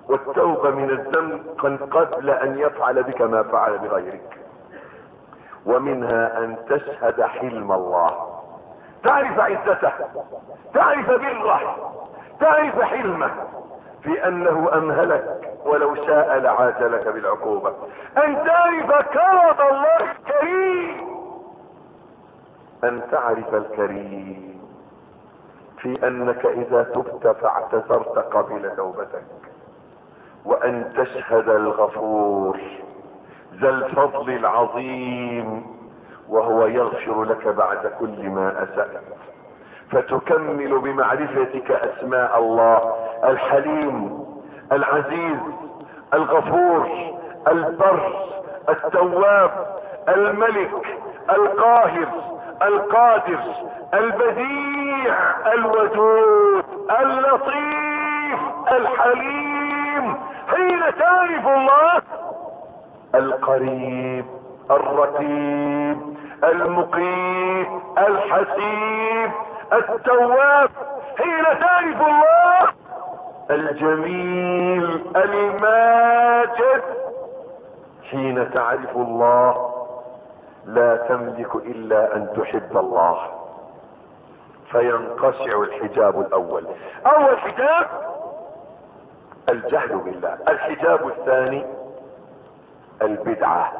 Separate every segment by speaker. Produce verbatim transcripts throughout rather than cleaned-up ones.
Speaker 1: والتوبة من الذنب قبل ان يفعل بك ما فعل بغيرك. ومنها ان تشهد حلم الله، تعرف عزته، تعرف بره، تعرف حلمه في انه امهلك ولو شاء لعاجلك بالعقوبة. ان تعرف كرم الله الكريم، ان تعرف الكريم في انك اذا تبت فاعتذرت قبل توبتك. وان تشهد الغفور ذا الفضل العظيم وهو يغفر لك بعد كل ما اسأت، فتكمل بمعرفتك اسماء الله: الحليم، العزيز، الغفور، البر، التواب، الملك، القاهر، القادر، البديع، الودود، اللطيف، الحليم. حين تعرف الله: القريب، الرقيب، المقيت، الحسيب، التواب. حين تعرف الله: الجميل، الماجد. حين تعرف الله لا تملك الا ان تحب الله، فينقشع الحجاب الاول. اول حجاب الجهل بالله، الحجاب الثاني البدعة،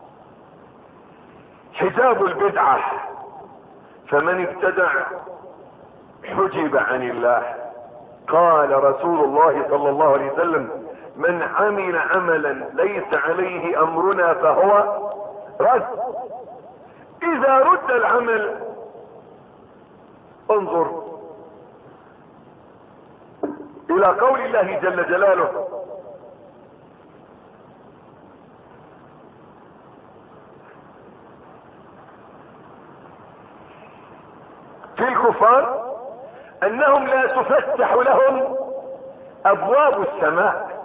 Speaker 1: حجاب البدعة. فمن ابتدع حجب عن الله. قال رسول الله صلى الله عليه وسلم: من عمل عملا ليس عليه امرنا فهو رد. اذا رد العمل انظر الى قول الله جل جلاله: في الكفار انهم لا تفتح لهم ابواب السماء.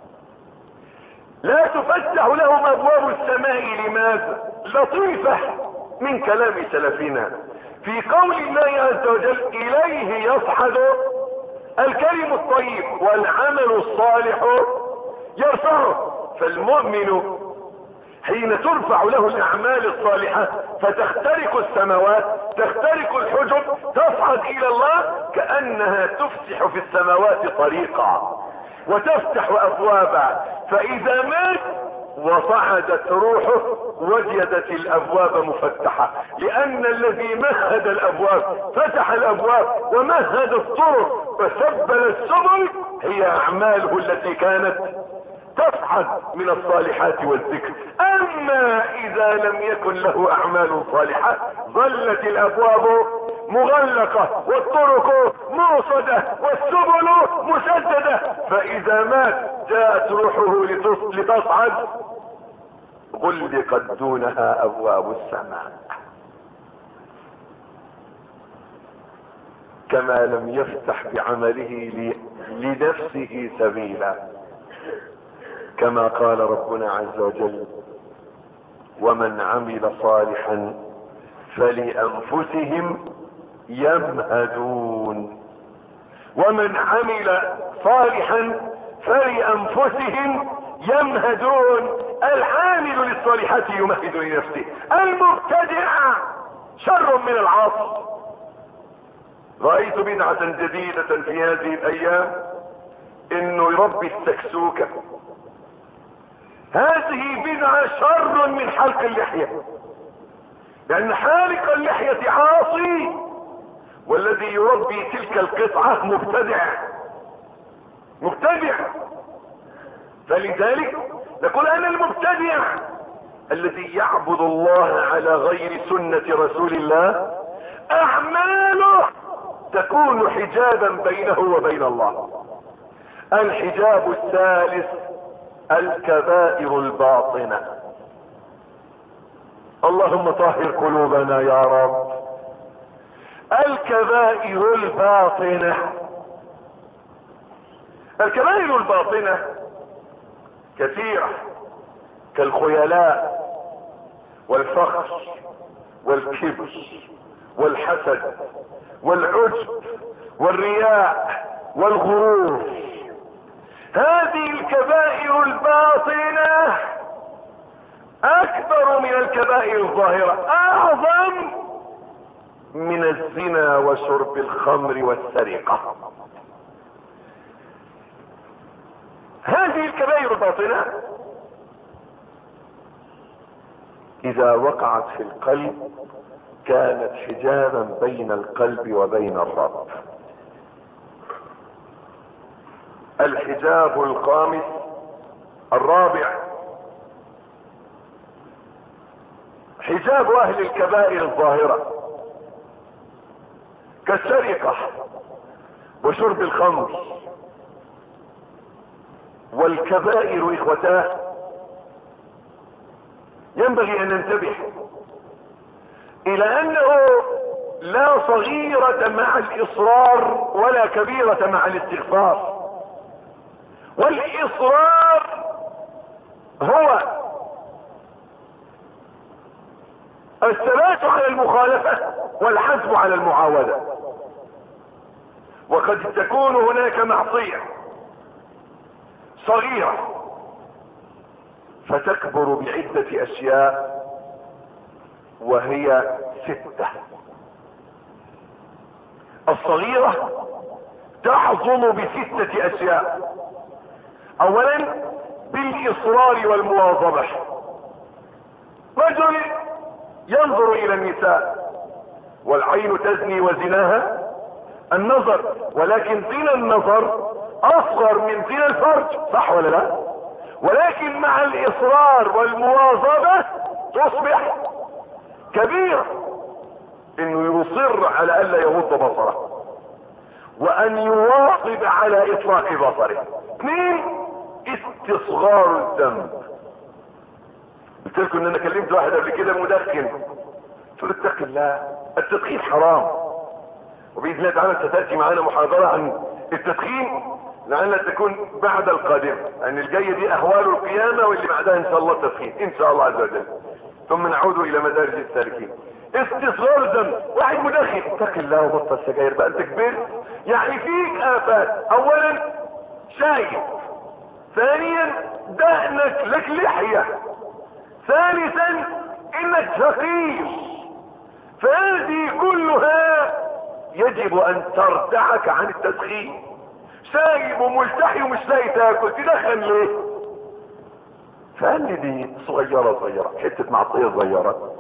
Speaker 1: لا تفتح لهم ابواب السماء. لماذا؟ لطيفة من كلام سلفنا في قول الله عز وجل: اليه يصعد الكلم الطيب والعمل الصالح يرفعه. فالمؤمن حين ترفع له الاعمال الصالحة فتخترق السماوات، تخترق الحجب، تصعد الى الله، كأنها تفسح في السماوات طريقا وتفتح ابوابا. فاذا مات وصعدت روحه وجدت الابواب مفتحة، لان الذي مهد الابواب فتح الابواب ومهد الطرق وسبل السبل هي اعماله التي كانت تصعد من الصالحات والذكر. اما اذا لم يكن له اعمال صالحة ظلت الابواب مغلقة والطرق موصدة والسبل مسددة. فاذا مات جاءت روحه لتصعد غلقت دونها ابواب السماء، كما لم يفتح بعمله لنفسه سبيلا. كما قال ربنا عز وجل: ومن عمل صالحا فلأنفسهم يمهدون. ومن عمل صالحا فلأنفسهم يمهدون. العامل للصالحات يمهد لنفسه. المبتدع شر من العاصي. رأيت بدعة جديدة في هذه الايام انه يربي السكسوكة. هذه بدعة شر من حلق اللحية، لان حالق اللحية عاصي، والذي يربي تلك القطعة مبتدع مبتدع. فلذلك نقول انا المبتدع الذي يعبد الله على غير سنة رسول الله اعماله تكون حجابا بينه وبين الله. الحجاب الثالث الكبائر الباطنة. اللهم طهر قلوبنا يا رب. الكبائر الباطنة. الكبائر الباطنة كثيرة، كالخيلاء والفخر والكبر والحسد والعجب والرياء والغرور. هذه الكبائر الباطنة اكبر من الكبائر الظاهرة، اعظم من الزنا وشرب الخمر والسرقة. هذه الكبائر الباطنة اذا وقعت في القلب كانت حجابا بين القلب وبين الرب. الحجاب الخامس الرابع حجاب اهل الكبائر الظاهرة كالسرقة وشرب الخمر. والكبائر اخوتاه ينبغي ان ننتبه الى انه لا صغيرة مع الاصرار ولا كبيرة مع الاستغفار. والاصرار هو الثبات على المخالفة والحزم على المعاودة. وقد تكون هناك معصية صغيرة فتكبر بعدة اشياء وهي ستة. الصغيرة تعظم بستة اشياء. اولا بالاصرار والمواظبة. رجل ينظر الى النساء والعين تزني وزناها النظر، ولكن زنا النظر اصغر من زنا الفرج، صح ولا لا؟ ولكن مع الاصرار والمواظبة تصبح كبيرة. انه يصر على الا يغض بصره وان يواظب على اطلاق بصره. اثنين استصغار الذنب. قلت لكم ان انا كلمت واحد قبل كده مدخن، قلت له اتق الله، التدخين حرام. وباذن الله تعالى ستاتي معانا محاضرة عن التدخين لعلها تكون بعد القادمة، ان الجاية دي اهوال القيامة واللي بعدها ان شاء الله التدخين ان شاء الله عز وجل. ثم نعود الى مدارج السالكين. استصغار الذنب. واحد مدخن اتق الله وبطل السجاير بقى، انت كبرت، يعني فيك افات. اولا شايب، ثانيا دهنك لك لحية، ثالثا انك فقير. فهذه كلها يجب ان تردعك عن التدخين. شايب وملتحي ومش لاقي تاكل، تدخن ليه؟ فقال دي صغيرة صغيرة، حتة معصية صغيرة.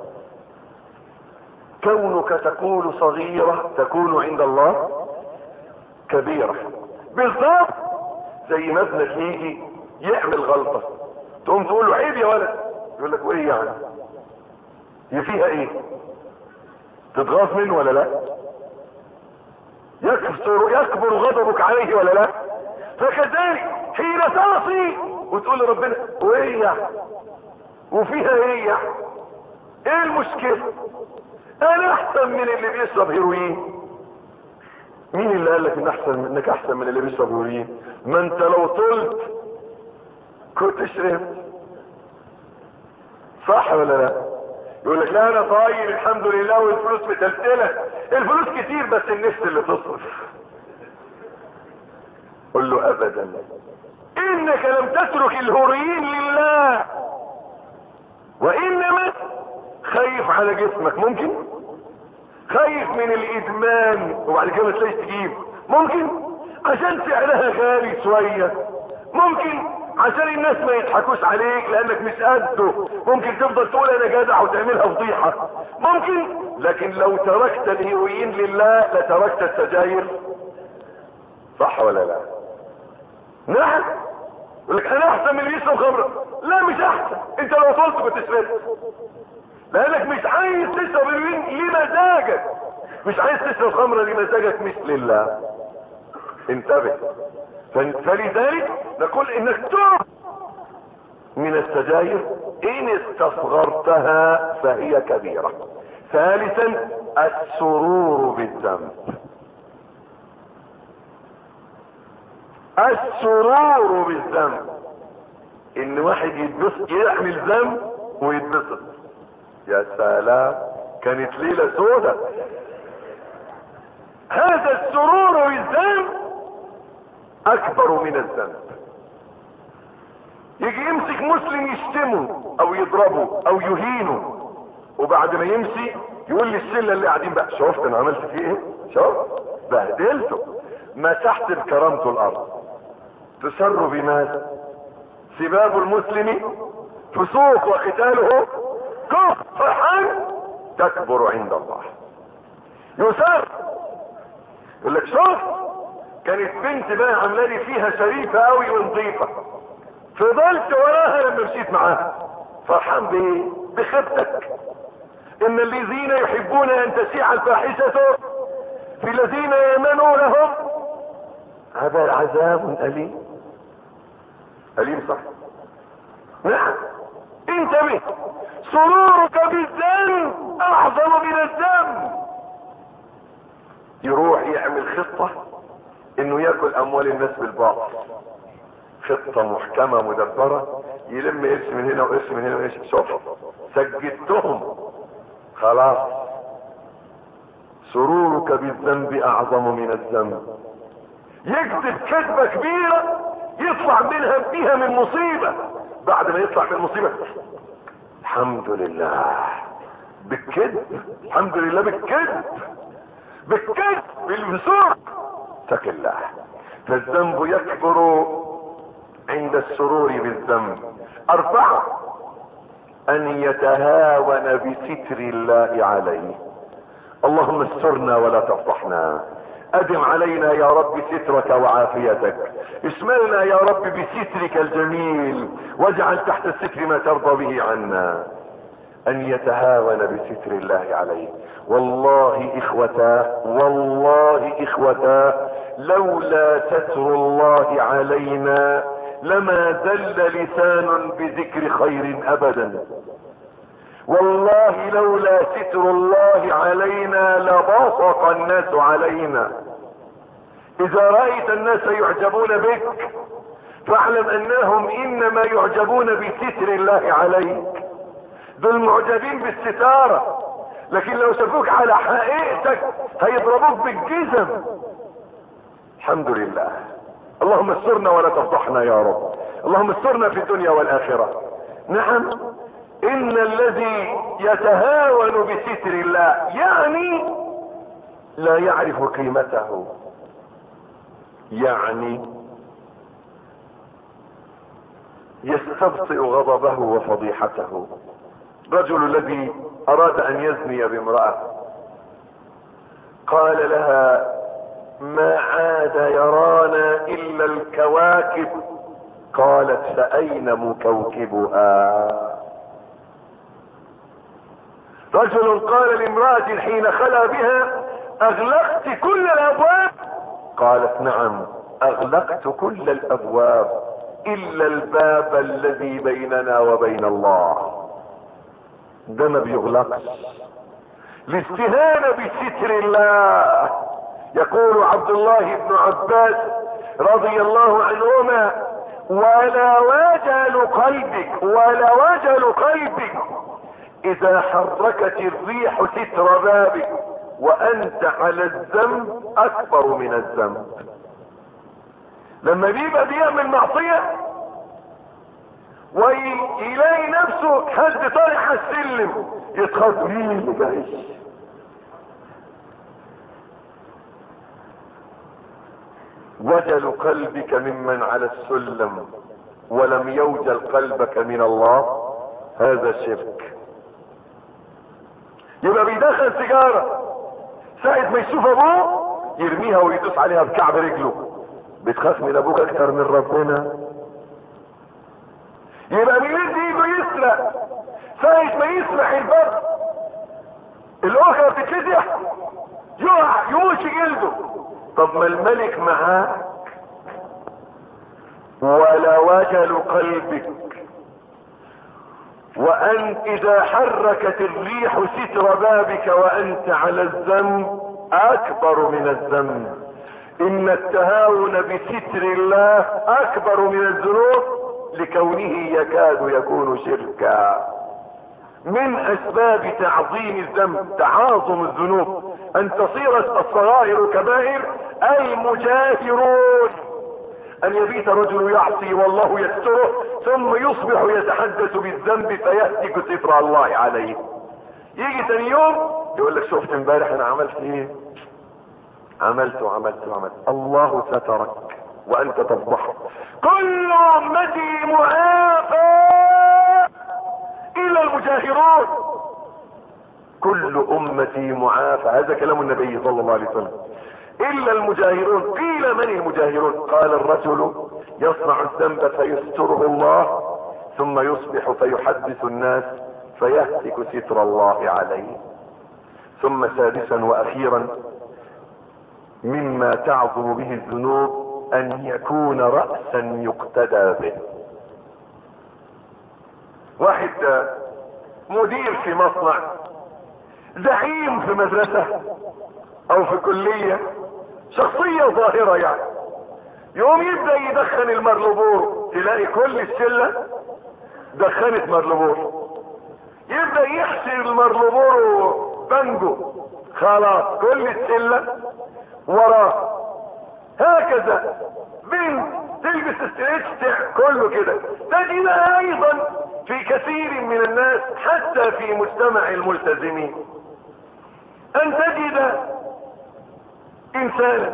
Speaker 1: كونك تقول صغيرة تكون عند الله كبيرة. بالضبط زي ما ابنك يجي يعمل غلطة تقوم تقول له عيب يا ولد، يقول لك وايه يعني؟ هي فيها ايه؟ تتغاظ منه ولا لا؟ يكثر يكبر غضبك عليه ولا لا؟ فكذلك حين تعصي وتقول لربنا وايه يعني؟ وفيها ايه يعني؟ ايه المشكلة؟ انا احسن من اللي بيشرب هيروين. مين اللي قال لك ان احسن انك احسن من اللي بيشرب هيروين؟ ما انت لو طلت كنت شربت، صح ولا لا؟ يقول لك لا انا طاير الحمد لله والفلوس متلتله. الفلوس كتير بس النفس اللي تصرف. قل له ابدا، انك لم تترك الهوريين لله وانما خايف على جسمك. ممكن خايف من الادمان وبعد كده ما تلاقيش تجيب. ممكن عشان سعرها غالي شويه. ممكن عشان الناس ما يضحكوش عليك لانك مش قده. ممكن تفضل تقول انا جدع وتعملها فضيحه. ممكن، لكن لو تركت الهيروين لله لتركت السجاير، صح ولا لا؟ نعم. يقول لك انا احسن من اللي يشرب خمره. لا مش احسن، انت لو طلت كنت شربت، لانك مش عايز تشرب الهيروين لمزاجك، مش عايز تشرب خمره لمزاجك مش لله. انتبه. فلذلك نقول انك ترك من السجاير ان استصغرتها فهي كبيرة. ثالثا السرور بالذنب. السرور بالذنب ان واحد يتبسط يعمل ذنب ويتبسط. يا سلام، كانت ليلة سودة. هذا السرور بالذنب اكبر من الذنب. يجي يمسك مسلم يشتمه او يضربه او يهينه، وبعد ما يمشي يقول لي الشله اللي قاعدين بقى شفت انا عملت فيه ايه؟ شوف بهدلته، مسحت بكرامته الارض. تسر بماذا؟ سباب المسلم فسوق وقتاله كفر. فرحان تكبر عند الله. يسر يقول لك شوف كانت بنت بقى عامله لي فيها شريفه قوي ونظيفه، فضلت وراها لما مشيت معاها. فرحان بايه؟ بخيبتك. ان الذين يحبون ان تشيع الفاحشه في الذين يامنوا لهم هذا عذاب اليم. اليم صح؟ نعم. انتبه، سرورك بالذنب اعظم من الذنب. يروح يعمل خطه انه ياكل اموال الناس بالباطل، خطه محكمه مدبره، يلم قرش من هنا وقرش من هنا وقرش. شوف سجدتهم خلاص. سرورك بالذنب اعظم من الذنب. يكذب كذبه كبيره يطلع منها فيها من مصيبه، بعد ما يطلع من مصيبه الحمد لله بالكذب، الحمد لله بالكذب، بالكذب بالفسوق. اتق الله. فالذنب يكبر عند السرور بالذنب. اربعة، ان يتهاون بستر الله عليه. اللهم استرنا ولا تفضحنا. ادم علينا يا رب سترك وعافيتك. اشملنا يا رب بسترك الجميل، واجعل تحت الستر ما ترضى به عنا. ان يتهاون بستر الله عليه. والله اخوتا، والله اخوتا، لولا ستر الله علينا لما زل لسان بذكر خير ابدا. والله لولا ستر الله علينا لبسط الناس علينا. اذا رأيت الناس يعجبون بك فاعلم انهم انما يعجبون بستر الله عليك. دول معجبين بالستارة، لكن لو شافوك على حقيقتك هيضربوك بالجزم. الحمد لله. اللهم استرنا ولا تفضحنا يا رب. اللهم استرنا في الدنيا والاخرة. نعم، ان الذي يتهاون بستر الله يعني لا يعرف قيمته، يعني يستبطئ غضبه وفضيحته. رجل الذي اراد ان يزني بامرأة قال لها ما عاد يرانا الا الكواكب. قالت فاين مكوكبها؟ رجل قال لامرأة حين خلا بها اغلقت كل الابواب؟ قالت نعم اغلقت كل الابواب الا الباب الذي بيننا وبين الله. ده ما بيغلقش. الاستهانة بستر الله. يقول عبد الله بن عباس رضي الله عنهما ولا وجل قلبك، ولا وجل قلبك اذا حركت الريح ستر بابك وانت على الذنب اكبر من الذنب. لما بيبقى بيعمل معصية ويلاقي نفسه حد طالع السلم يتخاف مين اللي جاي. وجل قلبك ممن على السلم ولم يوجل قلبك من الله، هذا شرك. يبقى بيدخل سيجارة ساعة ما يشوف ابوه يرميها ويدوس عليها بكعب رجله. بتخاف من ابوك اكتر من ربنا. يبقى بيمد ايده يسرق ساعة ما يسمح الباب الاخرى بتتلدح يقع يموت جلده. طب ما الملك معاك. ولا وجل قلبك وان اذا حركت الريح ستر بابك وانت على الذنب اكبر من الذنب. ان التهاون بستر الله اكبر من الذنوب لكونه يكاد يكون شركا. من اسباب تعظيم الذنب تعاظم الذنوب ان تصير الصغائر كبائر. المجاهرون ان يبيت رجل يعصي والله يستره ثم يصبح يتحدث بالذنب فيهتك ستر الله عليه. يجي ثاني يوم يقول لك شفت امبارح انا عملت ايه؟ عملت وعملت وعملت. الله سترك وانت تفضحه. كل امتي معافى الا المجاهرون. كل امتي معافى، هذا كلام النبي صلى الله عليه وسلم، الا المجاهرون. قيل من المجاهرون؟ قال الرجل يصنع الذنب فيستره الله ثم يصبح فيحدث الناس فيهتك ستر الله عليه. ثم سادسا واخيرا مما تعظم به الذنوب ان يكون رأسا يقتدى به. واحد مدير في مصنع، زعيم في مدرسة او في كلية، شخصية ظاهرة يعني، يوم يبدأ يدخن المرلبور تلاقي كل الشلة دخنت مرلبور. يبدأ يحشي المرلبور بانجو، خلاص كل الشلة وراه. هكذا بنت تلبس ستريتش كله كده. تجدها ايضا في كثير من الناس حتى في مجتمع الملتزمين، ان تجد انسانا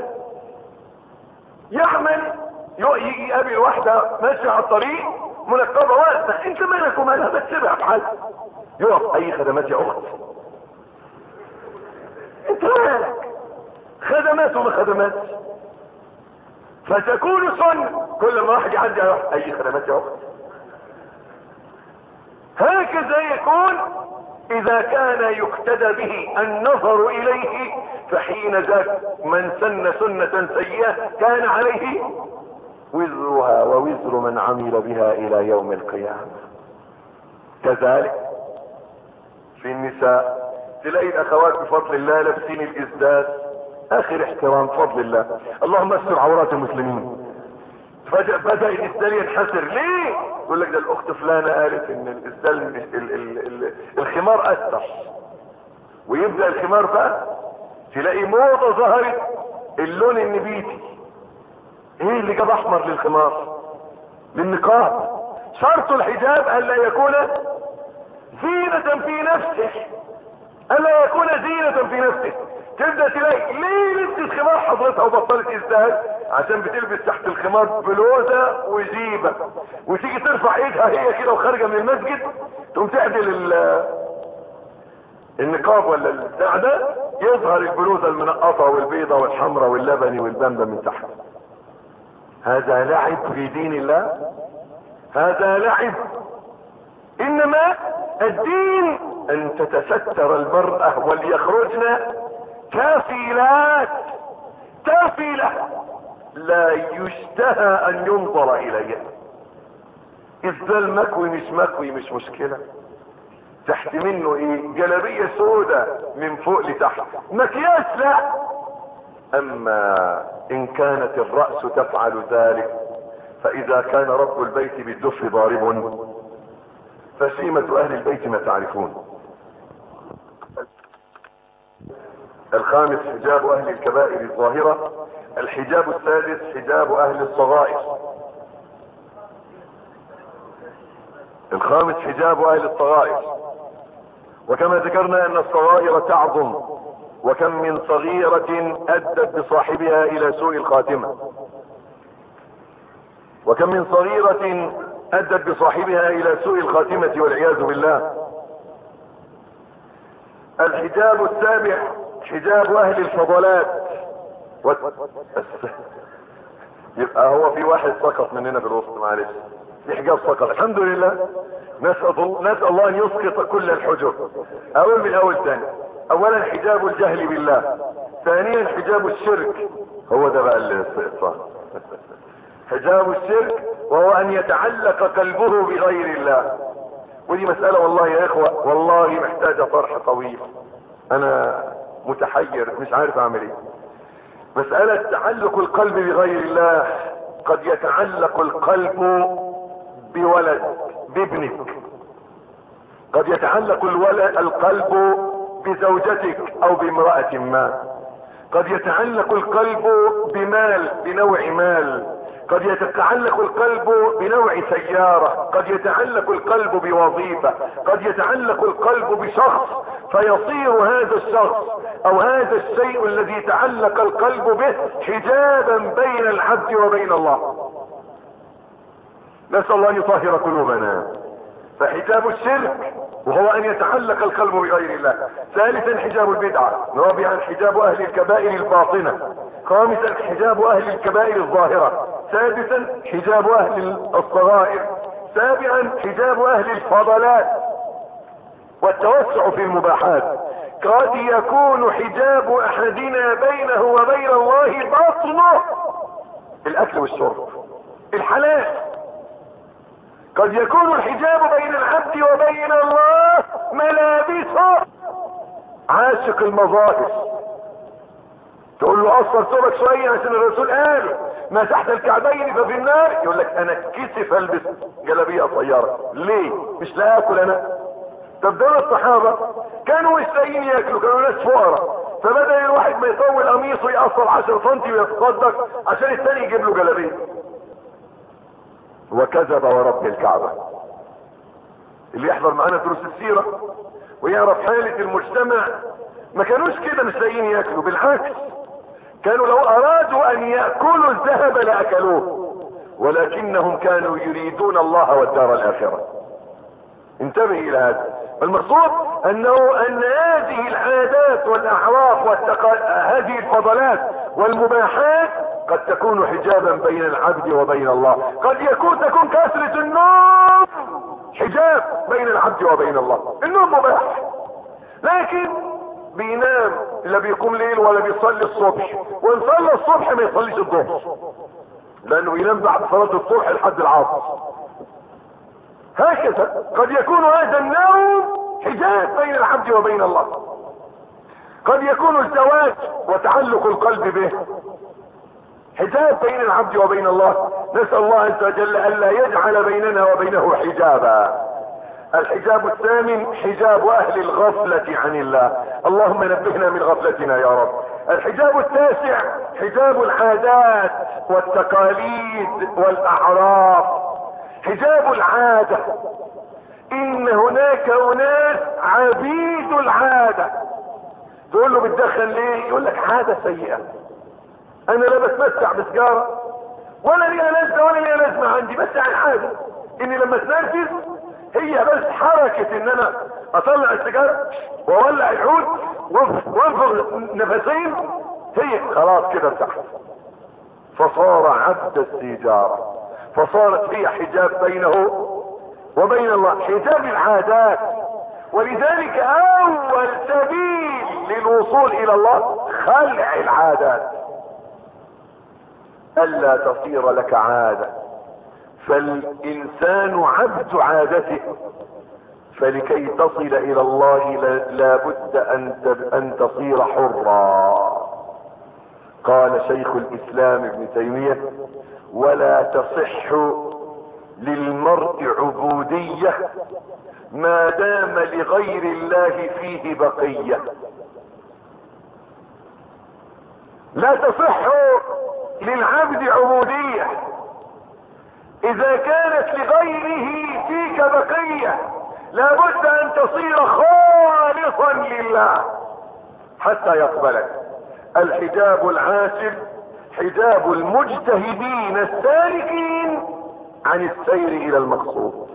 Speaker 1: يعمل يجي يقابل واحدة ماشية على الطريق منقبة واسع، انت مالك ومالها بتسيبها بحال، يقف اي خدمات يا اخت، انت مالك، خدمات وما خدمات. فتكون سنة كل ما واحد يعدي اي خدمات يا اخت. هكذا يكون اذا كان يقتدى به النظر اليه، فحين ذاك من سن سنة سيئة كان عليه وزرها ووزر من عمل بها الى يوم القيامة. كذلك في النساء تلاقي الاخوات بفضل الله لابسين الازداد اخر احترام بفضل الله، اللهم استر عورات المسلمين. فجأة بدأ الاسدال ينحسر. ليه؟ يقول لك ده الاخت فلانة قالت ان الاسدال ال ال ال الخمار استر، ويبدأ الخمار بقى تلاقي موضة ظهرت اللون النبيتي. ايه اللي جاب احمر للخمار؟ للنقاب. شرط الحجاب الا يكون زينة في نفسه، الا يكون زينة في نفسه. تبدأ تلاقي ليه لبست خمار حضرتها وبطلت ازدهاد؟ عشان بتلبس تحت الخمار بلوزة وجيبة، وتيجي ترفع ايدها هي كده وخارجة من المسجد تقوم تعدل النقاب ولا البتاع ده، يظهر البلوزة المنقطة والبيضة والحمراء واللبني والبامبا من تحت. هذا لعب في دين الله، هذا لعب. انما الدين ان تتستر المرأة وليخرجن كافلات كافلة لا يشتهى ان ينظر اليها. اذا المكوي مش مكوي مش مشكلة، تحت منه ايه؟ جلابية سودة من فوق لتحت، مكياج لا. اما ان كانت الرأس تفعل ذلك، فاذا كان رب البيت بالدف ضارب فشيمة اهل البيت ما تعرفون. الخامس حجاب اهل الكبائر الظاهرة. الحجاب السادس حجاب اهل الصغائر. الخامس حجاب اهل الصغائر. وكما ذكرنا ان الصغائر تعظم، وكم من صغيرة ادت بصاحبها الى سوء الخاتمة، وكم من صغيرة ادت بصاحبها الى سوء الخاتمة والعياذ بالله. الحجاب السابع حجاب اهل الفضلات. و... يبقى هو في واحد سقط مننا في الوسط، معلش، في حجاب سقط، الحمد لله. نسأل, نسأل الله ان يسقط كل الحجب. اقول من اول ثاني. اولا حجاب الجهل بالله، ثانيا حجاب الشرك، هو ده بقى الاستئصال. حجاب الشرك وهو ان يتعلق قلبه بغير الله. ودي مسألة والله يا اخوة والله محتاجة طرح طويل، انا متحير مش عارف اعمل ايه. مسألة تعلق القلب بغير الله. قد يتعلق القلب بولد، بابنك، قد يتعلق الولد القلب بزوجتك او بامرأة ما، قد يتعلق القلب بمال، بنوع مال، قد يتعلق القلب بنوع سيارة، قد يتعلق القلب بوظيفة، قد يتعلق القلب بشخص فيصير هذا الشخص او هذا الشيء الذي تعلق القلب به حجابا بين العبد وبين الله. نسأل الله ان يطهر قلوبنا. فحجاب الشرك وهو ان يتعلق القلب بغير الله. ثالثا حجاب البدعة. رابعا حجاب اهل الكبائر الباطنة. خامسا حجاب اهل الكبائر الظاهرة. سادسا حجاب اهل الصغائر. سابعا حجاب اهل الفضلات والتوسع في المباحات. قد يكون حجاب احدنا بينه وبين الله بطنه، الاكل والشرب الحلال. قد يكون الحجاب بين العبد وبين الله ملابسه، عاشق المظاهر. تقول له اصفر ثوبك شويه عشان الرسول قال ما تحت الكعبين ففي النار، يقول لك انا كسف البس جلابيه قصيره ليه؟ مش لا اكل انا. طب دول الصحابه كانوا مش لاقيين ياكلوا، كانوا ناس فقراء، فبدل الواحد ما يطول قميصه يقصر عشرة سنتي ويتصدق عشان الثاني يجيب له جلابيه. وكذب ورب الكعبة. اللي يحضر معانا دروس السيرة ويعرف حالة المجتمع ما كانوش كده مش لاقيين ياكلوا، بالعكس كانوا لو ارادوا ان يأكلوا الذهب لاكلوه، ولكنهم كانوا يريدون الله والدار الاخرة. انتبه الى هذا. المقصود انه ان هذه العادات والاعراف والتقا... هذه الفضلات والمباحات قد تكون حجابا بين العبد وبين الله. قد يكون تكون كثرة النوم حجاب بين العبد وبين الله. النوم مباح، لكن بينام لا بيقوم ليل ولا بيصلي الصبح، وان صلى الصبح ما يصليش الظهر لانه ينام بعد صلاة الصبح لحد العصر. هكذا قد يكون هذا النوم حجاب بين العبد وبين الله. قد يكون الزواج وتعلق القلب به حجاب بين العبد وبين الله. نسأل الله عز وجل ألا يجعل بيننا وبينه حجابا. الحجاب الثامن حجاب اهل الغفلة عن الله. اللهم نبهنا من غفلتنا يا رب. الحجاب التاسع حجاب العادات والتقاليد والاعراف. حجاب العادة. ان هناك اناس عبيد العادة. تقول له بتدخن ليه؟ يقول لك عادة سيئة، انا لا بتمتع بسجارة ولا ليها لازمة ولا ليها لازمة عندي، بس يعني عادة اني لما اتنرفز هي بس حركة ان انا اطلع السيجارة واولع العود وانفخ نفسين، هي خلاص كده ارتحت، فصار عبد السيجارة، فصارت هي حجاب بينه وبين الله. حجاب العادات. ولذلك اول سبيل للوصول الى الله خلع العادات، الا تصير لك عادة. فالانسان عبد عادته، فلكي تصل الى الله لا بد ان تصير حرا. قال شيخ الاسلام ابن تيمية: ولا تصح للمرء عبودية ما دام لغير الله فيه بقية. لا تصح للعبد عبودية اذا كانت لغيره فيك بقية، لا بد ان تصير خالصا لله حتى يقبلك. الحجاب العاشر حجاب المجتهدين السالكين عن السير الى المقصود.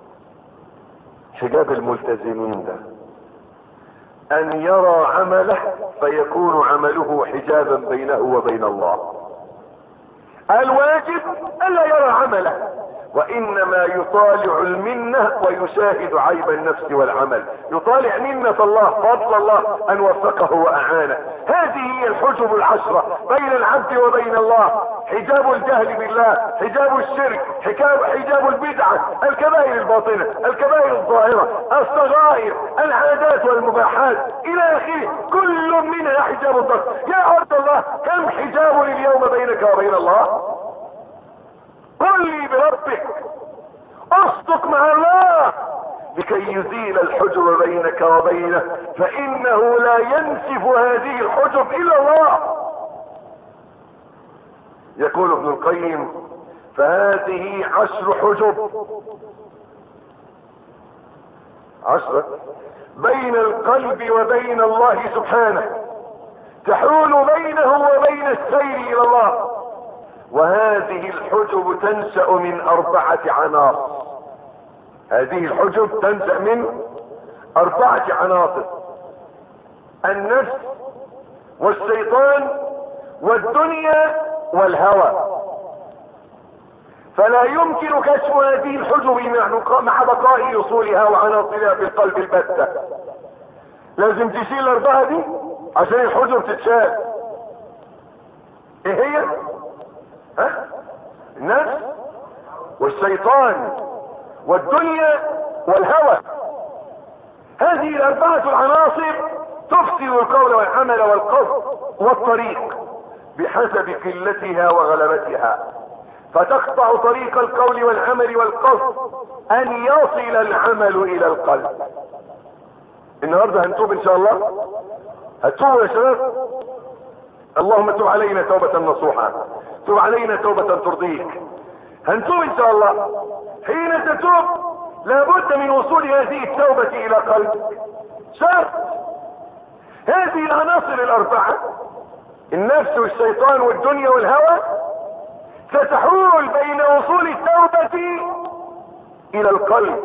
Speaker 1: حجاب الملتزمين ده ان يرى عمله فيكون عمله حجابا بينه وبين الله. الواجب الا يرى عمله، وانما يطالع المنة ويشاهد عيب النفس والعمل. يطالع منة الله، فضل الله ان وفقه واعانه. هذه هي الحجب العشرة بين العبد وبين الله: حجاب الجهل بالله، حجاب الشرك، حجاب, حجاب البدعة، الكبائر الباطنة، الكبائر الظاهرة، الصغائر، العادات والمباحات الى اخره، كل منها حجاب الضغط. يا عبد الله كم حجاب اليوم بينك وبين الله؟ قل لي بربك، اصدق مع الله لكي يزيل الحجب بينك وبينه، فانه لا ينسف هذه الحجب الا الله. يقول ابن القيم: فهذه عشر حجب، عشرة بين القلب وبين الله سبحانه، تحول بينه وبين السير الى الله. وهذه الحجب تنشأ من اربعة عناصر، هذه الحجب تنشأ من اربعة عناصر: النفس والشيطان والدنيا والهوى. فلا يمكن كشف هذه الحجب مع بقاء اصولها وعناصرها في القلب البتة. لازم تشيل الاربعة دي عشان الحجب تتشال. ايه هي؟ ها؟ النفس والشيطان والدنيا والهوى. هذه الاربعة العناصر تفسد القول والعمل والقصد والطريق بحسب قلتها وغلبتها، فتقطع طريق القول والعمل والقصد ان يصل العمل الى القلب. النهارده هنتوب ان شاء الله. هتوبوا يا شباب؟ اللهم تب علينا توبة نصوحة، تب علينا توبة ترضيك. هنتوب ان شاء الله. حين تتوب لابد من وصول هذه التوبة الى قلبك. شرط هذه العناصر الاربعة، النفس والشيطان والدنيا والهوى، ستحول بين وصول التوبة الى القلب،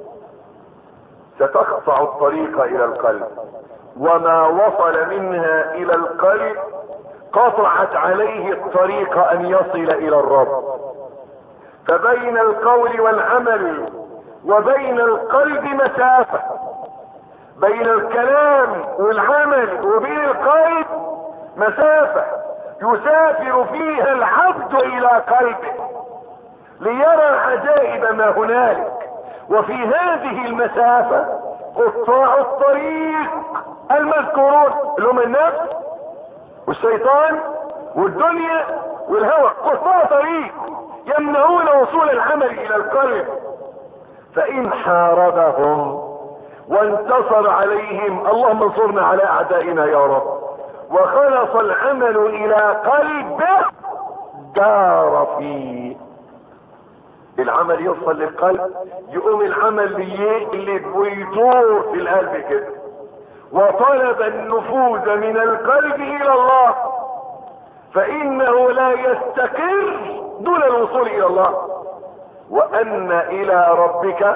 Speaker 1: ستقطع الطريق الى القلب، وما وصل منها الى القلب قطعت عليه الطريق ان يصل الى الرب. فبين القول والعمل وبين القلب مسافة، بين الكلام والعمل وبين القلب مسافة يسافر فيها العبد الى قلبه ليرى عجائب ما هنالك. وفي هذه المسافة قطاع الطريق المذكورون اللي هم النفس والشيطان والدنيا والهوى، قطاع طريق يمنعون وصول العمل الى القلب. فان حاربهم وانتصر عليهم، اللهم انصرنا على اعدائنا يا رب، وخلص العمل الى قلبه دار فيه. العمل يوصل للقلب، يقوم العمل اللي بيدور في القلب كده، وطلب النفوذ من القلب الى الله، فانه لا يستقر دون الوصول الى الله. وان الى ربك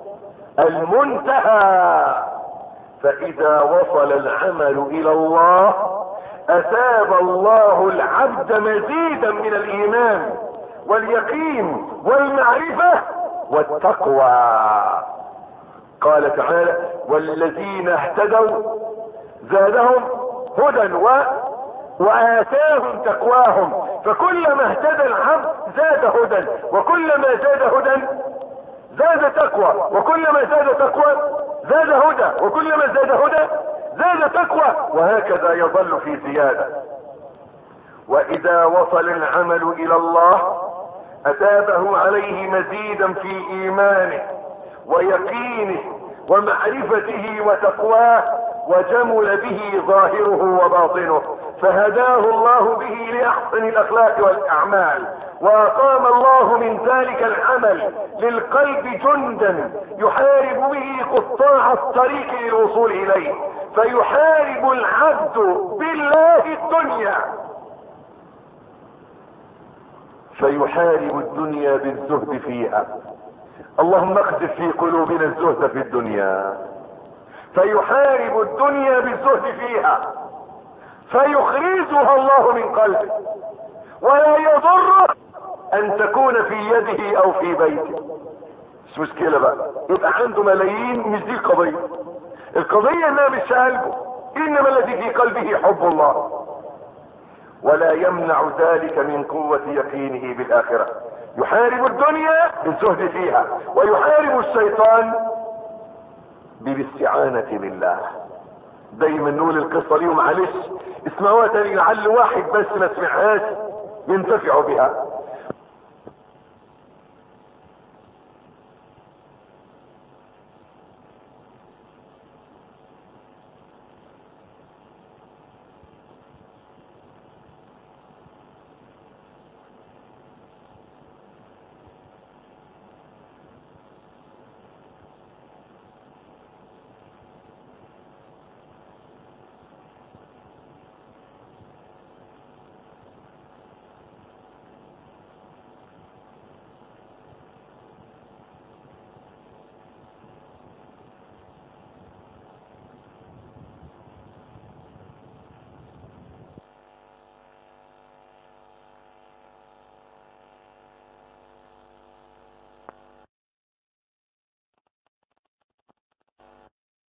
Speaker 1: المنتهى. فاذا وصل العمل الى الله اثاب الله العبد مزيدا من الايمان واليقين والمعرفة والتقوى. قال تعالى: والذين اهتدوا زادهم هدى و... وآتاهم تقواهم. فكلما اهتدى العبد زاد هدى، وكلما زاد هدى زاد تقوى، وكلما زاد تقوى زاد هدى، وكلما زاد هدى زاد تقوى، وهكذا يظل في زيادة. واذا وصل العمل الى الله اثابه عليه مزيدا في ايمانه ويقينه ومعرفته وتقواه، وجمل به ظاهره وباطنه، فهداه الله به لاحسن الاخلاق والاعمال، واقام الله من ذلك العمل للقلب جندا يحارب به قطاع الطريق للوصول اليه، فيحارب العبد بالله الدنيا، فيحارب الدنيا بالزهد فيها. اللهم اقذف في قلوبنا الزهد في الدنيا. فيحارب الدنيا بالزهد فيها فيخرجها الله من قلبه، ولا يضر ان تكون في يده او في بيته. مش مشكلة بقى، يبقى عنده ملايين، مش دي القضية. القضية انها مش قلبه، انما الذي في قلبه حب الله، ولا يمنع ذلك من قوة يقينه بالآخرة. يحارب الدنيا بالزهد فيها، ويحارب الشيطان بالاستعانة بالله. دايما نقول القصة دي، ومعلش اسمعوها تاني لعل واحد بس ما سمعهاش ينتفع بها.